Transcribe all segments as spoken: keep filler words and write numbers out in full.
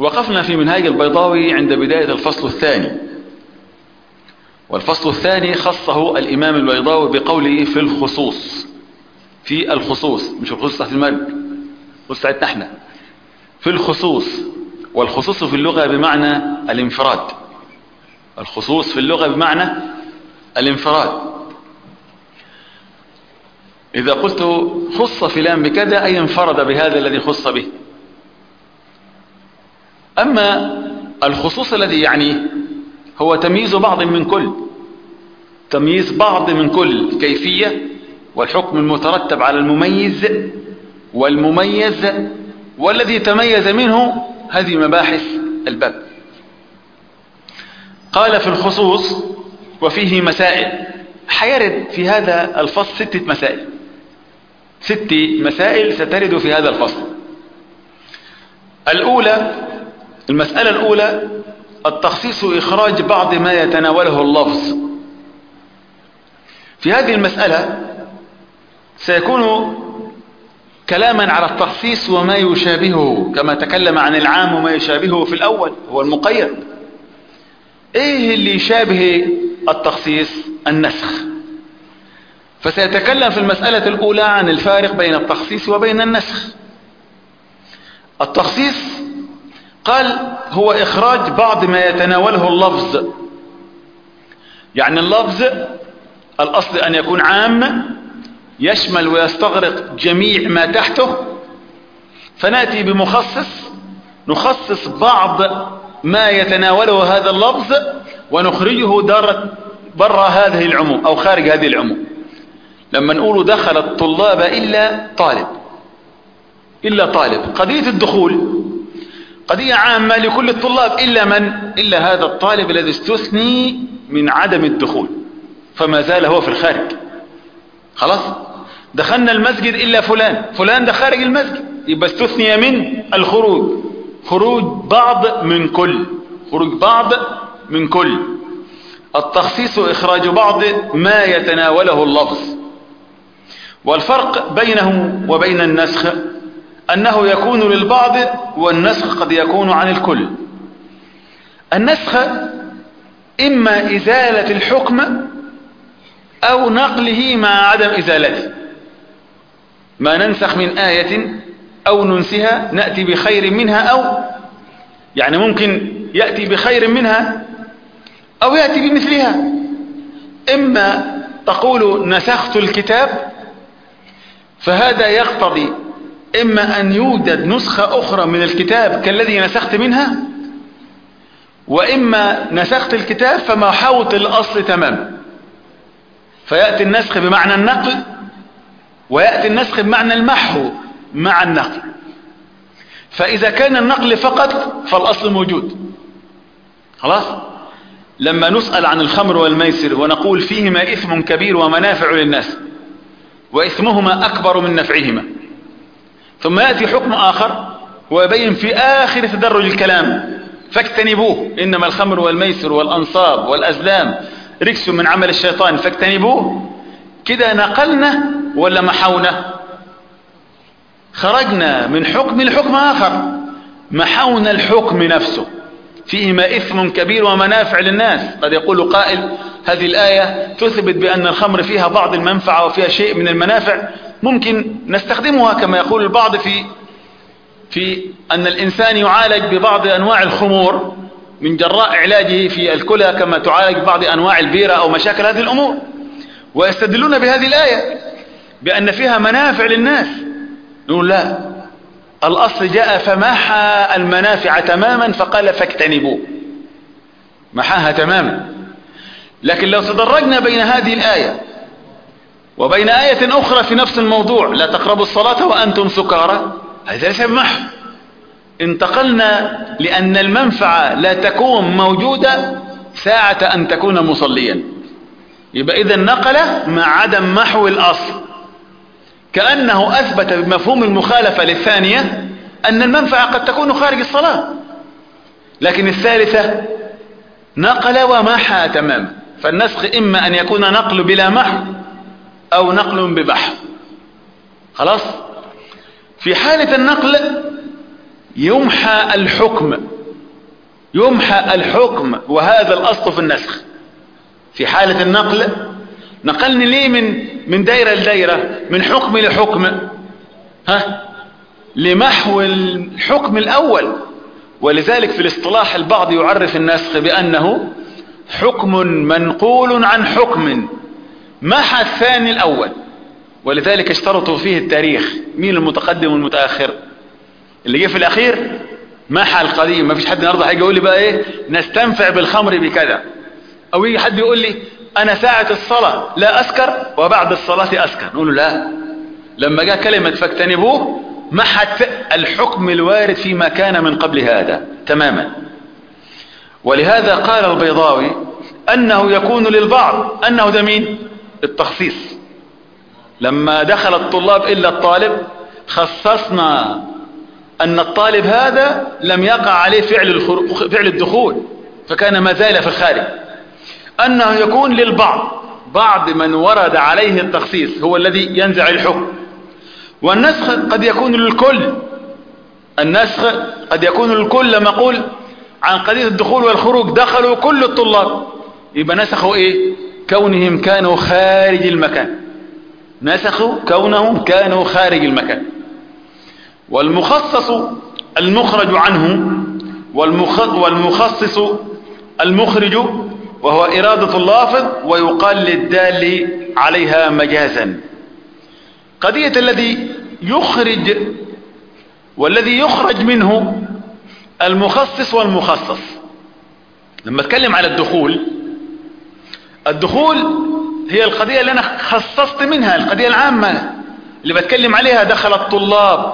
وقفنا في منهاج البيضاوي عند بداية الفصل الثاني، والفصل الثاني خصه الإمام البيضاوي بقوله في الخصوص، في الخصوص، مش الخصوص تحت المرج، الخصوص تحت احنا، في الخصوص. والخصوص في اللغة بمعنى الانفراد، الخصوص في اللغة بمعنى الانفراد. إذا قلت خص فلان بكذا أي انفرد بهذا الذي خص به. أما الخصوص الذي يعني هو تمييز بعض من كل، تمييز بعض من كل كيفية، والحكم المترتب على المميز والمميز والذي تميز منه، هذه مباحث الباب. قال في الخصوص وفيه مسائل، حيرد في هذا الفصل ستة مسائل، ست مسائل سترد في هذا الفصل. الأولى، المسألة الأولى التخصيص إخراج بعض ما يتناوله اللفظ. في هذه المسألة سيكون كلاما على التخصيص وما يشابهه، كما تكلم عن العام وما يشابهه في الأول هو المقيد. ايه اللي يشابه التخصيص؟ النسخ. فسيتكلم في المسألة الأولى عن الفارق بين التخصيص وبين النسخ. التخصيص قال هو إخراج بعض ما يتناوله اللفظ، يعني اللفظ الأصل أن يكون عام يشمل ويستغرق جميع ما تحته، فنأتي بمخصص نخصص بعض ما يتناوله هذا اللفظ ونخرجه بر هذه العموم أو خارج هذه العموم. لما نقول دخل الطلاب إلا طالب، إلا طالب، قضية الدخول قضية عامة لكل الطلاب إلا من؟ إلا هذا الطالب الذي استثني من عدم الدخول، فما زال هو في الخارج. خلاص، دخلنا المسجد إلا فلان، فلان ده خارج المسجد، يبقى استثني من الخروج، خروج بعض من كل، خروج بعض من كل. التخصيص إخراج بعض ما يتناوله اللفظ. والفرق بينه وبين النسخ أنه يكون للبعض، والنسخ قد يكون عن الكل. النسخ إما إزالة الحكم أو نقله مع عدم إزالته. ما ننسخ من آية أو ننسها نأتي بخير منها، أو يعني ممكن يأتي بخير منها أو يأتي بمثلها. إما تقول نسخت الكتاب، فهذا يقتضي إما أن يوجد نسخة أخرى من الكتاب كالذي نسخت منها، وإما نسخت الكتاب فما حوت الأصل تمام، فيأتي النسخ بمعنى النقل، ويأتي النسخ بمعنى المحو مع النقل. فإذا كان النقل فقط فالأصل موجود. خلاص، لما نسأل عن الخمر والميسر ونقول فيهما إثم كبير ومنافع للناس وإثمهما أكبر من نفعهما، ثم يأتي حكم آخر ويبين في آخر تدرج الكلام فاجتنبوه، إنما الخمر والميسر والأنصاب والأزلام رجس من عمل الشيطان فاجتنبوه. كده نقلنا ولا محونا؟ خرجنا من حكم لحكم آخر، محونا الحكم نفسه. فيهما إثم كبير ومنافع للناس. قد يقول قائل هذه الآية تثبت بأن الخمر فيها بعض المنفعة وفيها شيء من المنافع، ممكن نستخدمها كما يقول البعض في في أن الإنسان يعالج ببعض أنواع الخمور من جراء علاجه في الكلى، كما تعالج بعض أنواع البيرة أو مشاكل هذه الأمور، ويستدلون بهذه الآية بأن فيها منافع للناس. نقول لا، الأصل جاء فمحى المنافع تماما فقال فاجتنبوه، محاها تماما. لكن لو تدرجنا بين هذه الآية وبين آية أخرى في نفس الموضوع، لا تقربوا الصلاة وأنتم سكارى، هذا ليس بمحو. انتقلنا لأن المنفعة لا تكون موجودة ساعة أن تكون مصليا، يبقى إذا نقل مع عدم محو الأصل، كأنه أثبت بمفهوم المخالفة للثانية أن المنفعة قد تكون خارج الصلاة، لكن الثالثة نقل ومحى تماما. فالنسخ إما أن يكون نقل بلا محو أو نقل بمحو. خلاص، في حالة النقل يمحى الحكم، يمحى الحكم، وهذا الأصل في النسخ. في حالة النقل نقلني ليه من من دايرة لدايرة، من حكم لحكم، ها، لمحو الحكم الأول. ولذلك في الاصطلاح البعض يعرف النسخ بأنه حكم منقول عن حكم محى الثاني الأول. ولذلك اشترطوا فيه التاريخ، مين المتقدم والمتأخر. اللي جه في الأخير محى القديم. ما فيش حد النهارده هيجي يقول لي بقى ايه نستنفع بالخمر بكذا، او يجي حد يقول لي انا ساعة الصلاة لا اسكر وبعد الصلاة اسكر، نقول له لا، لما جاء كلمة فاجتنبوه محت الحكم الوارد فيما كان من قبل هذا تماما. ولهذا قال البيضاوي انه يكون للبعض، انه ده مين؟ التخصيص. لما دخل الطلاب الا الطالب خصصنا ان الطالب هذا لم يقع عليه فعل فعل الدخول، فكان ما زال في الخارج. انه يكون للبعض، بعض من ورد عليه التخصيص هو الذي ينزع الحكم. والنسخ قد يكون للكل، النسخ قد يكون للكل. لما اقول عن قضية الدخول والخروج دخلوا كل الطلاب، يبقى نسخوا ايه؟ كونهم كانوا خارج المكان، نسخوا كونهم كانوا خارج المكان. والمخصص المخرج عنه، والمخصص المخرج، وهو إرادة اللافظ، ويقال للدال عليها مجازا. قضية الذي يخرج والذي يخرج منه المخصص والمخصص. لما اتكلم على الدخول، الدخول هي القضية اللي أنا خصصت منها، القضية العامة اللي بتكلم عليها، دخل الطلاب.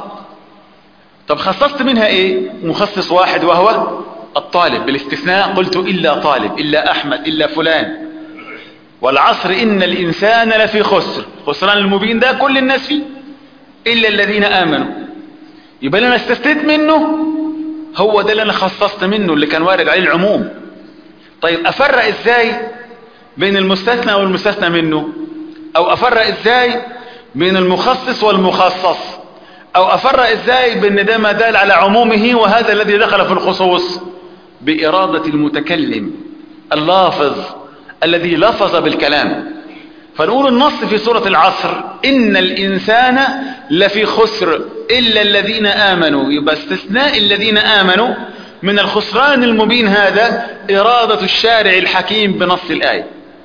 طب خصصت منها ايه؟ مخصص واحد وهو الطالب، بالاستثناء قلت إلا طالب، إلا أحمد، إلا فلان. والعصر إن الإنسان لفي خسر، خسران المبين ده كل الناس فيه إلا الذين آمنوا. يبقى أنا استثنيت منه، هو ده اللي أنا خصصت منه، اللي كان وارد عليه العموم. طيب أفرق إزاي بين المستثنى والمستثنى منه؟ أو أفرق إزاي بين المخصص والمخصص؟ أو أفرق إزاي بأن ده ما دال على عمومه وهذا الذي دخل في الخصوص؟ بإرادة المتكلم اللافظ الذي لفظ بالكلام. فنقول النص في سورة العصر إن الإنسان لفي خسر إلا الذين آمنوا، يبقى استثناء الذين آمنوا من الخسران المبين هذا إرادة الشارع الحكيم بنص الآية.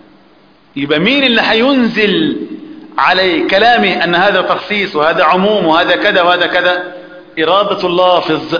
يبقى مين اللي هينزل على كلامه أن هذا تخصيص وهذا عموم وهذا كذا وهذا كذا؟ إرادة اللافظ.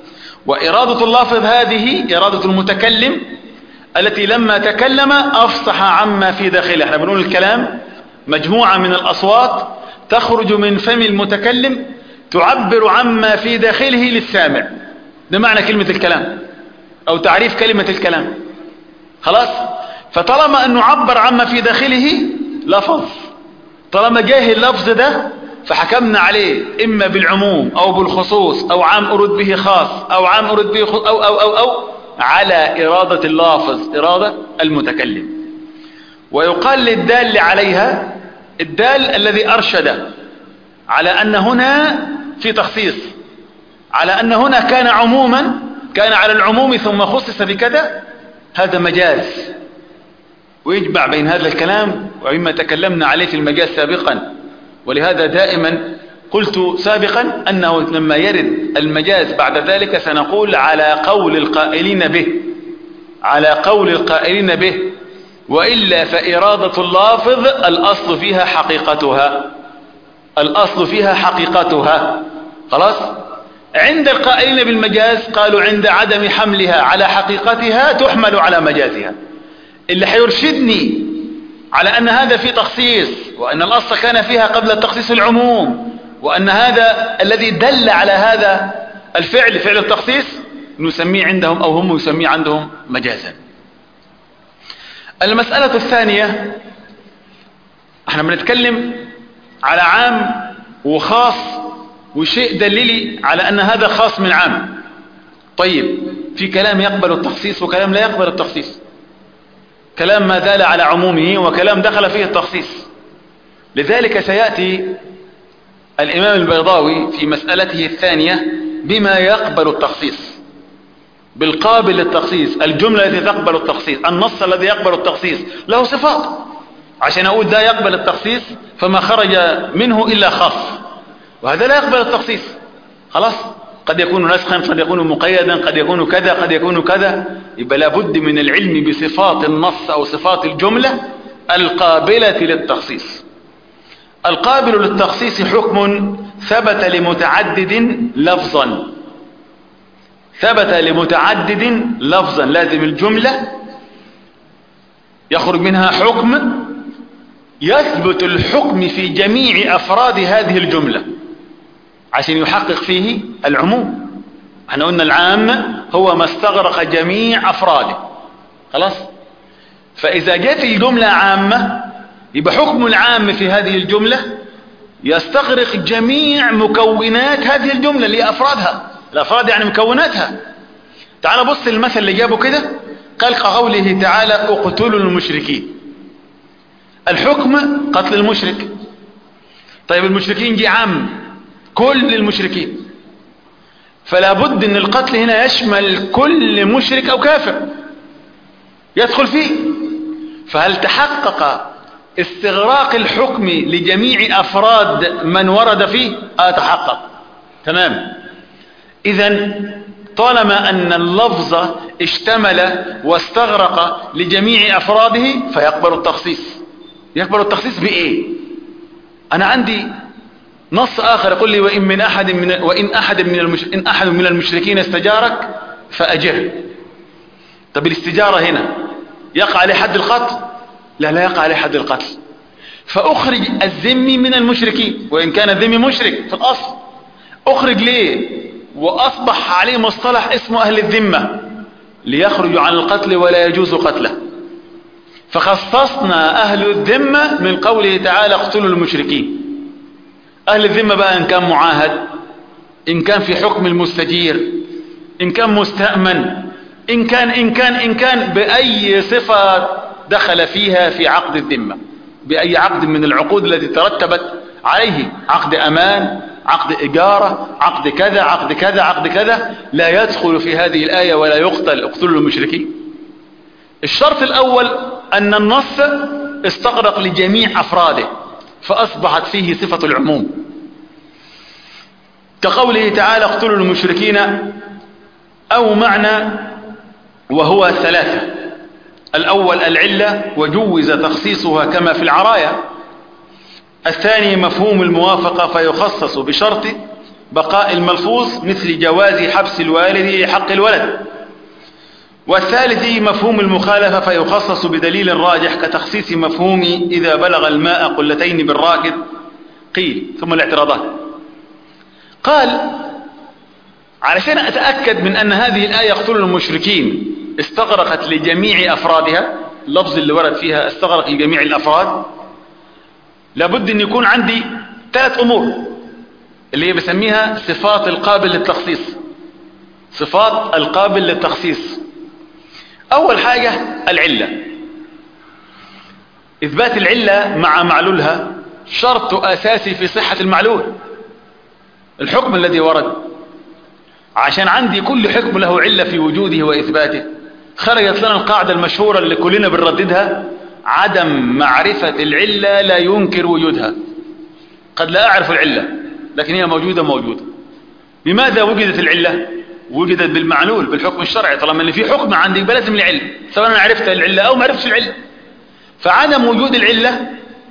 وإرادة اللافظ هذه إرادة المتكلم التي لما تكلم أفصح عما في داخله. احنا بنقول الكلام مجموعة من الأصوات تخرج من فم المتكلم تعبر عما في داخله للسامع. ده معنى كلمة الكلام أو تعريف كلمة الكلام. خلاص؟ فطالما أنه عبر عما في داخله لفظ، طالما جاه اللفظ ده فحكمنا عليه إما بالعموم أو بالخصوص أو عام أرد به خاص أو عام أرد به خصوص أو أو أو أو على إرادة اللافظ، إرادة المتكلم. ويقال للدال عليها الدال الذي أرشد على أن هنا في تخصيص، على أن هنا كان عموما، كان على العموم ثم خصص بكذا، هذا مجاز. ويجمع بين هذا الكلام ومما تكلمنا عليه في المجاز سابقا. ولهذا دائما قلت سابقا أنه لما يرد المجاز بعد ذلك سنقول على قول القائلين به، على قول القائلين به، وإلا فإرادة اللافظ الأصل فيها حقيقتها، الأصل فيها حقيقتها. خلاص؟ عند القائلين بالمجاز قالوا عند عدم حملها على حقيقتها تحمل على مجازها. اللي حيرشدني على أن هذا في تخصيص، وأن الأصل كان فيها قبل التخصيص العموم، وأن هذا الذي دل على هذا الفعل فعل التخصيص نسميه عندهم أو هم يسميه عندهم مجازا. المسألة الثانية، احنا بنتكلم على عام وخاص وشيء دليلي على أن هذا خاص من عام. طيب في كلام يقبل التخصيص وكلام لا يقبل التخصيص، كلام ما دال على عمومه وكلام دخل فيه التخصيص. لذلك سيأتي الإمام البيضاوي في مسألته الثانية بما يقبل التخصيص، بالقابل للتخصيص. الجملة التي تقبل التخصيص، النص الذي يقبل التخصيص له صفات، عشان أقول ده يقبل التخصيص فما خرج منه إلا خاص، وهذا لا يقبل التخصيص. خلاص، قد يكون نسخا، قد يكون مقيدا، قد يكون كذا، قد يكون كذا. يبقى لابد من العلم بصفات النص أو صفات الجملة القابلة للتخصيص. القابل للتخصيص حكم ثبت لمتعدد لفظا، ثبت لمتعدد لفظا، لازم الجملة يخرج منها حكم يثبت الحكم في جميع أفراد هذه الجملة عشان يحقق فيه العموم. احنا قلنا العام هو ما استغرق جميع أفراده. خلاص، فإذا جاءت الجملة عامة يبقى حكم العام في هذه الجملة يستغرق جميع مكونات هذه الجملة لأفرادها. الأفراد يعني مكوناتها. تعال بص المثل اللي جابه كده، قال كقوله تعالى اقتلوا المشركين. الحكم قتل المشرك. طيب المشركين دي عام، كل المشركين، فلا بد ان القتل هنا يشمل كل مشرك او كافر يدخل فيه. فهل تحقق استغراق الحكم لجميع افراد من ورد فيه؟ اه تحقق تمام. اذن طالما ان اللفظ اشتمل واستغرق لجميع افراده فيقبل التخصيص. يقبل التخصيص بايه؟ انا عندي نص آخر يقول لي وإن من أحد من وإن أحد من المش... إن أحد من المشركين استجارك فأجره. طب الاستجارة هنا يقع عليه حد القتل؟ لا، لا يقع عليه حد القتل. فأخرج الذمي من المشركين وإن كان الذمي مشرك في الأصل. أخرج ليه؟ وأصبح عليه مصطلح اسمه أهل الذمة ليخرجوا عن القتل ولا يجوز قتله. فخصصنا أهل الذمة من قوله تعالى اقتلوا المشركين. أهل الذمة بقى إن كان معاهد، إن كان في حكم المستجير، إن كان مستأمن، إن كان إن كان إن كان بأي صفة دخل فيها في عقد الذمة، بأي عقد من العقود التي ترتبت عليه، عقد أمان، عقد إجارة، عقد كذا عقد كذا عقد كذا، لا يدخل في هذه الآية ولا يقتل اقتلوا المشركين. الشرط الأول أن النص استغرق لجميع أفراده فأصبحت فيه صفة العموم، كقوله تعالى اقتلوا المشركين، أو معنى وهو ثلاثة. الأول العلة وجوز تخصيصها كما في العرايا. الثاني مفهوم الموافقة فيخصص بشرط بقاء الملفوظ مثل جواز حبس الوالد لحق الولد. والثالث مفهوم المخالفة فيخصص بدليل راجح كتخصيص مفهوم إذا بلغ الماء قلتين بالراكد قيل. ثم الاعتراضات. قال علشان أتأكد من أن هذه الآية اقتلوا المشركين استغرقت لجميع أفرادها، اللفظ اللي ورد فيها استغرق لجميع الأفراد، لابد أن يكون عندي ثلاث أمور اللي هي بسميها صفات القابل للتخصيص. صفات القابل للتخصيص، أول حاجة العلة. إثبات العلة مع معلولها شرط أساسي في صحة المعلول، الحكم الذي ورد. عشان عندي كل حكم له علة في وجوده وإثباته، خرجت لنا القاعدة المشهورة اللي كلنا بنرددها: عدم معرفة العلة لا ينكر وجودها. قد لا أعرف العلة لكن هي موجودة موجودة. لماذا وجدت العلة؟ وجدت بالمعلول، بالحكم الشرعي. طالما اللي في حكم عندي يبقى لازم العلة، سواء انا عرفت العلة او ما عرفتش العلة. فعدم وجود العلة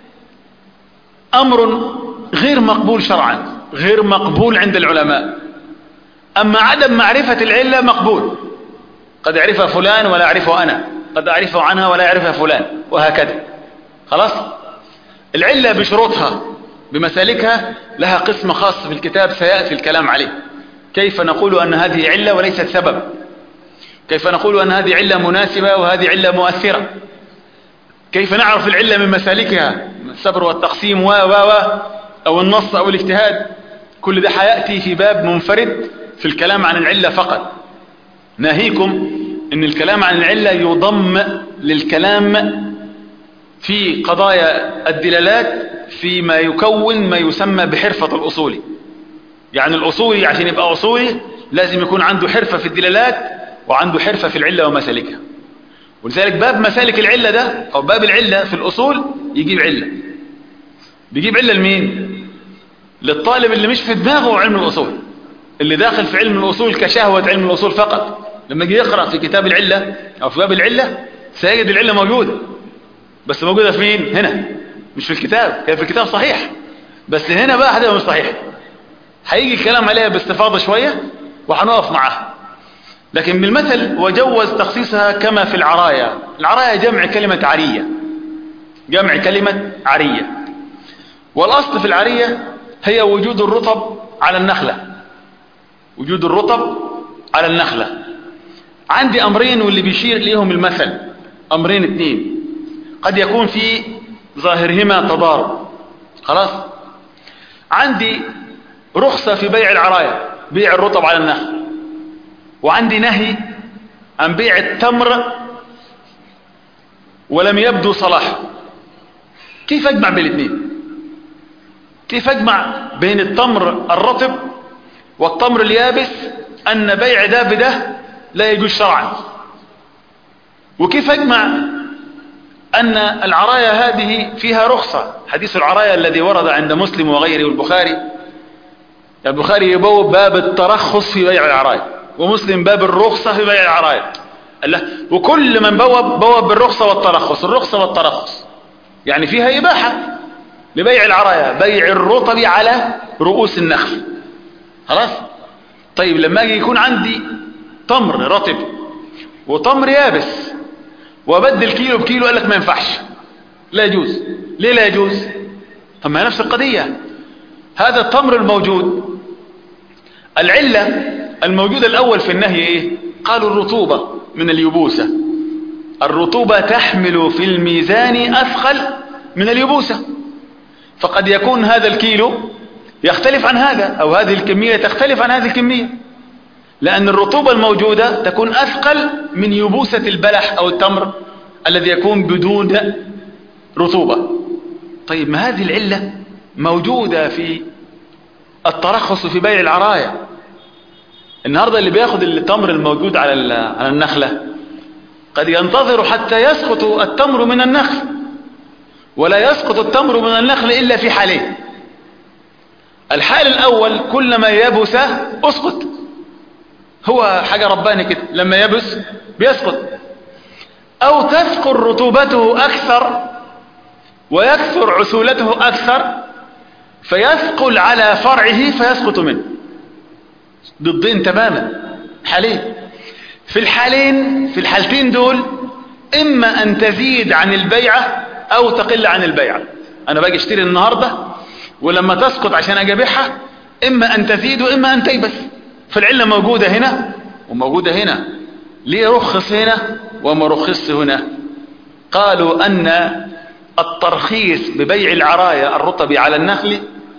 امر غير مقبول شرعا، غير مقبول عند العلماء. اما عدم معرفة العلة مقبول، قد يعرفها فلان ولا اعرفه انا، قد اعرفه عنها ولا يعرفها فلان، وهكذا. خلاص. العلة بشروطها بمسالكها لها قسم خاص في الكتاب سيأتي الكلام عليه. كيف نقول أن هذه علة وليست سبب؟ كيف نقول أن هذه علة مناسبة وهذه علة مؤثرة؟ كيف نعرف العلة من مسالكها؟ الصبر والتقسيم و و و أو النص أو الاجتهاد. كل ده حيأتي في باب منفرد في الكلام عن العلة فقط. ناهيكم أن الكلام عن العلة يضم للكلام في قضايا الدلالات فيما يكون ما يسمى بحرفة الأصول. يعني الأصولي عشان يبقى أصولي لازم يكون عنده حرفة في الدلالات وعنده حرفة في العلة ومسالكها. ولذلك باب مسالك العلة ده أو باب العلة في الأصول يجيب علة. بيجيب علة لمين؟ للطالب اللي مش في دماغه علم الأصول، اللي داخل في علم الأصول كشهوة علم الأصول فقط. لما يجي يقرأ في كتاب العلة أو في باب العلة سيجد العلة موجودة، بس موجودة فين؟ هنا، مش في الكتاب. هي في الكتاب صحيح، بس هنا بقى هتبقى مش صحيح. هيجي الكلام عليها باستفاضة شوية وهنقف معها. لكن بالمثل وجوز تخصيصها كما في العراية. العراية جمع كلمة عرية، جمع كلمة عرية. والأصل في العرية هي وجود الرطب على النخلة، وجود الرطب على النخلة. عندي أمرين واللي بيشير إليهم المثل أمرين اثنين قد يكون في ظاهرهما تضارب. خلاص، عندي رخصة في بيع العراية، بيع الرطب على النخل، وعندي نهي عن بيع التمر ولم يبدو صلاحه. كيف أجمع بين الاثنين؟ كيف أجمع بين التمر الرطب والتمر اليابس أن بيع ده بده لا يجوز شرعا؟ وكيف أجمع أن العراية هذه فيها رخصة؟ حديث العراية الذي ورد عند مسلم وغيره والبخاري، البخاري يبوب باب الترخص في بيع العراية، ومسلم باب الرخصة في بيع العراية. وكل من بوب بوب بالرخصة والترخص، الرخصة والترخص يعني فيها إباحة لبيع العراية، بيع الرطب على رؤوس النخل. خلاص. طيب لما أجي يكون عندي تمر رطب وتمر يابس وبدل كيلو بكيلو، قال لك ما ينفعش، لا يجوز. ليه لا يجوز؟ طب ما نفس القضية. هذا التمر الموجود، العلة الموجودة الأول في النهي إيه؟ قالوا الرطوبة من اليبوسة. الرطوبة تحمل في الميزان أثقل من اليبوسة، فقد يكون هذا الكيلو يختلف عن هذا، أو هذه الكمية تختلف عن هذه الكمية، لأن الرطوبة الموجودة تكون أثقل من يبوسة البلح أو التمر الذي يكون بدون رطوبة. طيب ما هذه العلة موجودة في الترخص في بيع العراية. النهاردة اللي بياخد التمر الموجود على على النخلة قد ينتظر حتى يسقط التمر من النخل، ولا يسقط التمر من النخل إلا في حالين. الحال الأول كلما يبس أسقط، هو حاجة رباني كده، لما يبس بيسقط. أو تثقل رطوبته أكثر ويكثر عسولته أكثر فيثقل على فرعه فيسقط منه. ضدين تماما، حالين. في الحالين في الحالتين دول إما أن تزيد عن البيعة أو تقل عن البيعة. أنا باجي اشتري النهاردة ولما تسقط عشان أجابحها إما أن تزيد وإما أن تيبس. فالعلة موجودة هنا وموجودة هنا. ليه رخص هنا وما رخص هنا؟ قالوا أن الترخيص ببيع العراية الرطب على النخل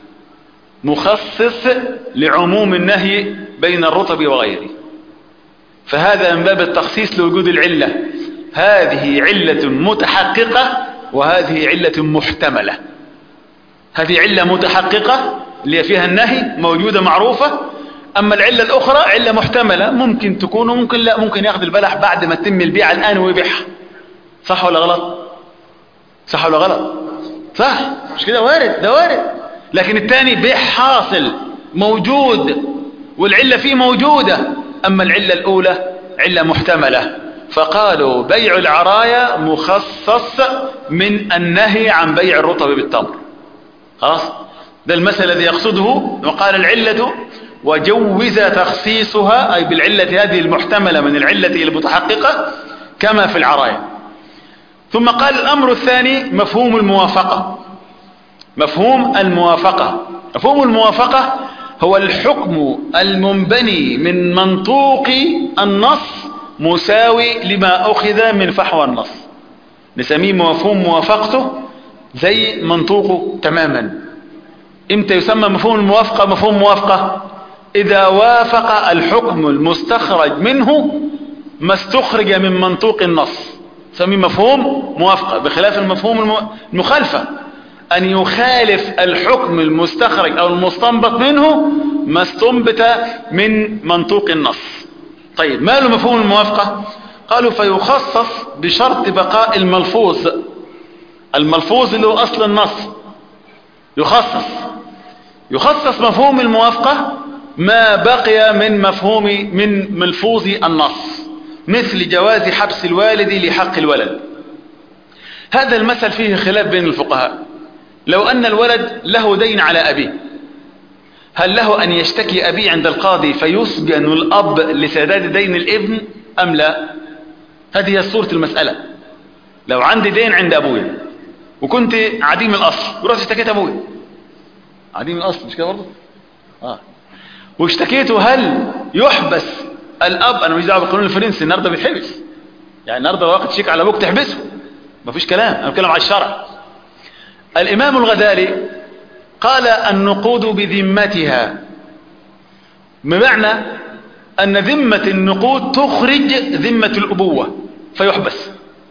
مخصص لعموم النهي بين الرطب وغيره، فهذا من باب التخصيص لوجود العلة. هذه علة متحققة وهذه علة محتملة. هذه علة متحققة اللي فيها النهي موجودة معروفة، أما العلة الأخرى علة محتملة، ممكن تكون وممكن لا. ممكن ياخذ البلح بعد ما تتم البيع الآن ويبيعها. صح ولا غلط؟ صح ولا غلط؟ صح، مش كده؟ وارد، ده وارد. لكن الثاني بيع حاصل موجود والعلة فيه موجودة، أما العلة الأولى علة محتملة. فقالوا بيع العراية مخصص من النهي عن بيع الرطب بالتمر. خلاص، ده المثل الذي يقصده. وقال العلة وجوز تخصيصها أي بالعلة هذه المحتملة من العلة المتحققة كما في العراية. ثم قال الأمر الثاني مفهوم الموافقة. مفهوم الموافقة مفهوم الموافقة هو الحكم المنبني من منطوق النص مساوي لما أخذ من فحوى النص. نسميه مفهوم موافقته زي منطوقه تماما. امتى يسمى مفهوم الموافقة مفهوم موافقة؟ إذا وافق الحكم المستخرج منه ما استخرج من منطوق النص، نسميه مفهوم موافقة. بخلاف المفهوم المخالفة، أن يخالف الحكم المستخرج أو المستنبط منه ما استنبت من منطوق النص. طيب ما له مفهوم الموافقة؟ قالوا فيخصص بشرط بقاء الملفوظ، الملفوظ اللي هو أصل النص يخصص يخصص مفهوم الموافقة ما بقي من مفهوم من ملفوظ النص، مثل جواز حبس الوالد لحق الولد. هذا المثل فيه خلاف بين الفقهاء. لو أن الولد له دين على أبيه، هل له أن يشتكي أبيه عند القاضي فيسجن الأب لسداد دين الابن أم لا؟ هذه هي صورة المسألة. لو عندي دين عند أبوي وكنت عديم الأصل ورحت اشتكيت أبوي، عديم الأصل مش كده برضه؟ آه. واشتكيته، هل يحبس الأب؟ أنا مش دعوة بالقانون الفرنسي، النهارده بيتحبس، يعني النهارده لو واخد شيك على أبوك تحبسه، مفيش كلام، أنا بتكلم على الشرع. الإمام الغزالي قال النقود بذمتها، بمعنى أن ذمة النقود تخرج ذمة الأبوة فيحبس.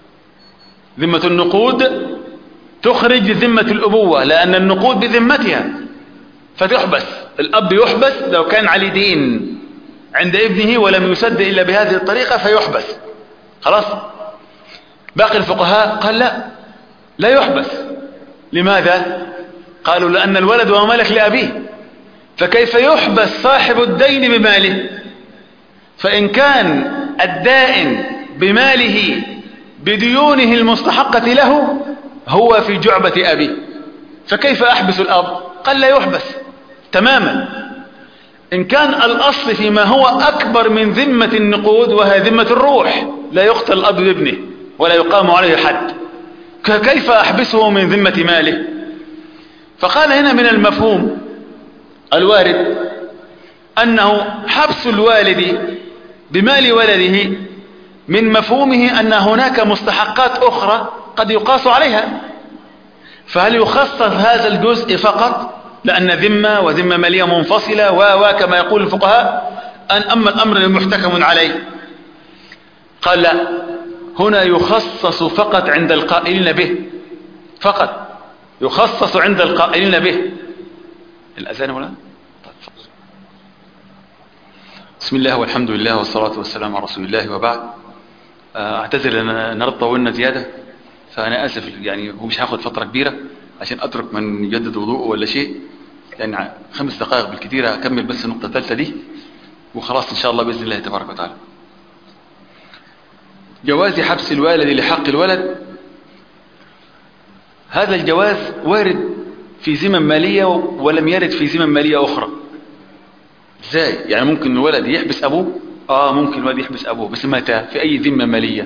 ذمة النقود تخرج ذمة الأبوة لأن النقود بذمتها فتحبس. الأب يحبس لو كان عليه دين عند ابنه ولم يسد إلا بهذه الطريقة فيحبس، خلاص. باقي الفقهاء قال لا، لا يحبس. لماذا؟ قالوا لأن الولد هو ملك لأبيه، فكيف يحبس صاحب الدين بماله؟ فإن كان الدائن بماله بديونه المستحقة له هو في جعبة أبيه، فكيف أحبس الأب؟ قال لا يحبس تماما. إن كان الأصل فيما هو أكبر من ذمة النقود وهي ذمة الروح، لا يقتل الأب بابنه ولا يقام عليه حد، كيف أحبسه من ذمة ماله؟ فقال هنا من المفهوم الوارد أنه حبس الوالد بمال ولده من مفهومه أن هناك مستحقات أخرى قد يقاس عليها، فهل يخصص هذا الجزء فقط لأن ذمة وذمة مالية منفصلة و كما يقول الفقهاء، أن أما الأمر المحتكم عليه؟ قال لا، هنا يخصص فقط عند القائلين به، فقط يخصص عند القائلين به. الأذان ولا؟ بسم الله والحمد لله والصلاة والسلام على رسول الله وبعد. اعتذر ان النهارده طولنا زيادة، فأنا آسف، يعني هو مش هاخد فترة كبيرة عشان أترك من يجدد وضوءه ولا شيء، يعني خمس دقائق بالكثير أكمل بس النقطة الثالثة دي وخلاص إن شاء الله بإذن الله تبارك وتعالى. جواز حبس الوالد لحق الولد، هذا الجواز وارد في ذمم مالية ولم يرد في ذمم مالية أخرى. ازاي؟ يعني ممكن الولد يحبس أبوه؟ آه ممكن الولد يحبس أبوه، بس متى؟ في أي ذمة مالية؟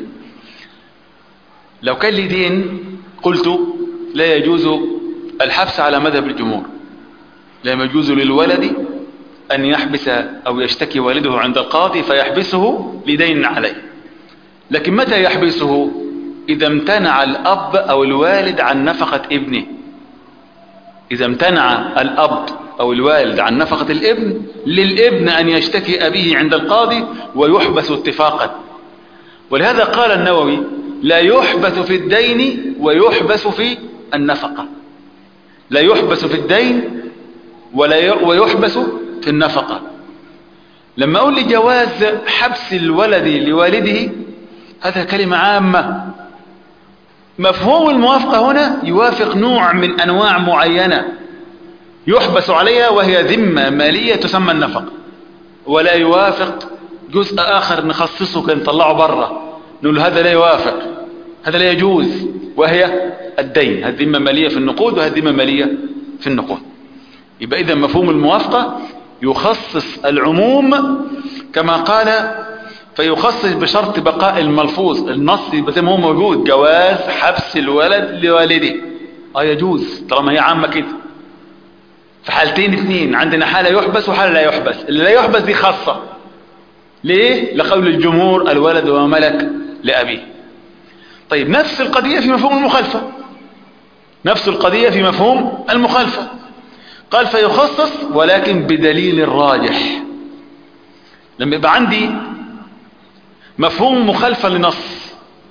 لو كان لي دين قلت لا يجوز الحبس على مذهب الجمهور، لا يجوز للولد أن يحبس أو يشتكي والده عند القاضي فيحبسه لدين عليه. لكن متى يحبسه؟ إذا امتنع الأب أو الوالد عن نفقة ابنه. إذا امتنع الأب أو الوالد عن نفقة الابن، للابن أن يشتكي أبيه عند القاضي ويحبس اتفاقا. ولهذا قال النووي لا يحبس في الدين ويحبس في النفقة، لا يحبس في الدين ولا ويحبس في النفقة. لما أقول لجواز حبس الولد لوالده، هذا كلمة عامة. مفهوم الموافقة هنا يوافق نوع من أنواع معينة يحبس عليها وهي ذمة مالية تسمى النفقة، ولا يوافق جزء آخر نخصصه كي نطلعه برا نقول هذا لا يوافق، هذا لا يجوز، وهي الدين. هذه ذمة مالية في النقود وهذه ذمة مالية في النقود. يبقى إذا مفهوم الموافقة يخصص العموم كما قال، فيخصص بشرط بقاء الملفوظ. النص بس هو موجود، جواز حبس الولد لوالده، اه يجوز طالما هي عامة كده. في حالتين اثنين، عندنا حالة يحبس وحالة لا يحبس. اللي لا يحبس دي خاصة، ليه؟ لقول الجمهور الولد هو ملك لأبيه. طيب نفس القضية في مفهوم المخالفة، نفس القضية في مفهوم المخالفة. قال فيخصص ولكن بدليل الراجح. لما يبقى عندي مفهوم مخالفة لنص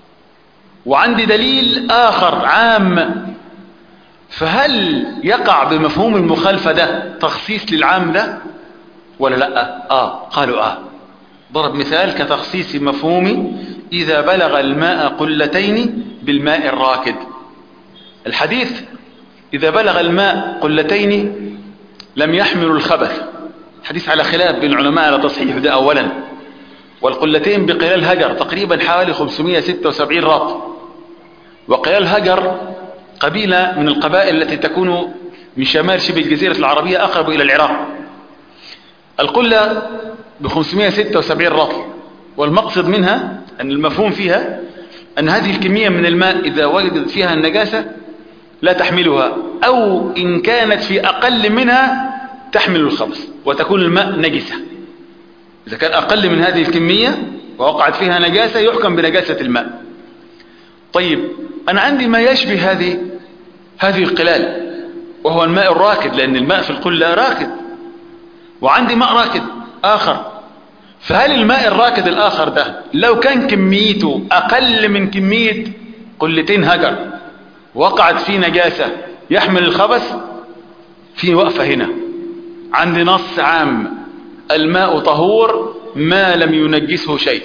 وعندي دليل آخر عام، فهل يقع بمفهوم المخالفة ده تخصيص للعام ده ولا لا؟ آه قالوا آه. ضرب مثال كتخصيص مفهوم إذا بلغ الماء قلتين بالماء الراكد. الحديث إذا بلغ الماء قلتين لم يحمل الخبث، حديث على خلاف بين العلماء على تصحيح ده أولا. والقلتين بقلال هجر تقريبا حوالي خمسمائة وستة وسبعين رطل، وقلال هجر قبيلة من القبائل التي تكون من شمال شبه الجزيرة العربية أقرب إلى العراق. القلة ب خمسمائة وستة وسبعين رطل، والمقصد منها أن المفهوم فيها أن هذه الكمية من الماء إذا وجدت فيها النجاسة لا تحملها، أو إن كانت في أقل منها تحمل الخبث وتكون الماء نجسة. إذا كان أقل من هذه الكمية ووقعت فيها نجاسة يحكم بنجاسة الماء. طيب أنا عندي ما يشبه هذه هذه القلال وهو الماء الراكد، لأن الماء في القلة راكد، وعندي ماء راكد آخر. فهل الماء الراكد الآخر ده لو كان كميته أقل من كمية قلتين هجر وقعت فيه نجاسة يحمل الخبث؟ في وقفة هنا. عندي نص عام: الماء طهور ما لم ينجسه شيء،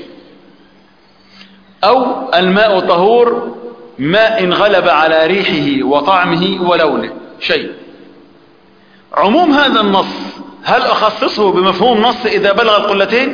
أو الماء طهور ما إن غلب على ريحه وطعمه ولونه شيء. عموم هذا النص هل أخصصه بمفهوم نص إذا بلغ القلتين؟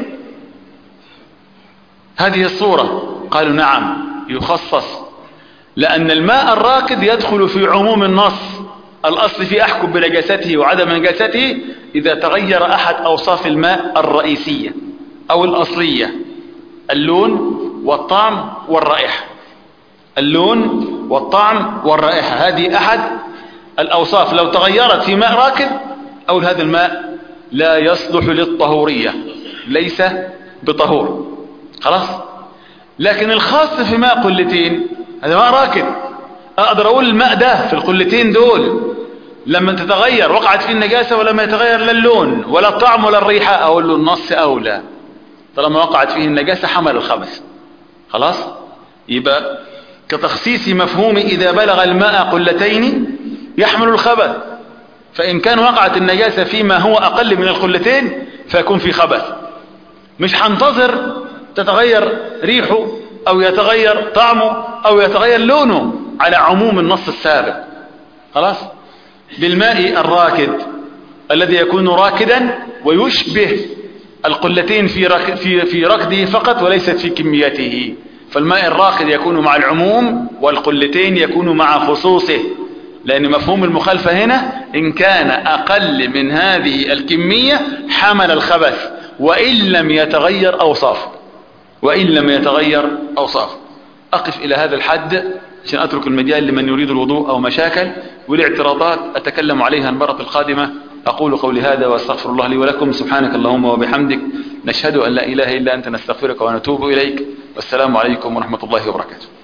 هذه الصورة قالوا نعم يخصص، لأن الماء الراكد يدخل في عموم النص. الأصل في أحكم بنجاسته وعدم نجاسته إذا تغير أحد أوصاف الماء الرئيسية أو الأصلية: اللون والطعم والرائحة. اللون والطعم والرائحة هذه أحد الأوصاف، لو تغيرت في ماء راكد أو هذا الماء لا يصلح للطهورية، ليس بطهور. خلاص. لكن الخاص في ماء قلتين هذا ماء راكد، أقدر أقول الماء ده في القلتين دول لما تتغير وقعت فيه النجاسة ولما يتغير لا اللون ولا الطعم ولا الريحة، أقول له النص أولى، طالما وقعت فيه النجاسة حمل الخبث. خلاص. يبقى كتخصيص مفهوم إذا بلغ الماء قلتين يحمل الخبث، فإن كان وقعت النجاسة فيما هو أقل من القلتين فيكون في خبث. مش هنتظر تتغير ريحه أو يتغير طعمه أو يتغير لونه على عموم النص السابق. خلاص. بالماء الراكد الذي يكون راكدا ويشبه القلتين في رك في في ركده فقط وليست في كميته، فالماء الراكد يكون مع العموم والقلتين يكون مع خصوصه، لأن مفهوم المخالفة هنا إن كان أقل من هذه الكمية حمل الخبث وإن لم يتغير أوصافه وإن لم يتغير أوصافه. أقف إلى هذا الحد عشان أترك المجال لمن يريد الوضوء أو مشاكل، والاعتراضات أتكلم عليها المرة القادمة. أقول قولي هذا وأستغفر الله لي ولكم. سبحانك اللهم وبحمدك، نشهد أن لا إله إلا أنت، نستغفرك ونتوب إليك، والسلام عليكم ورحمة الله وبركاته.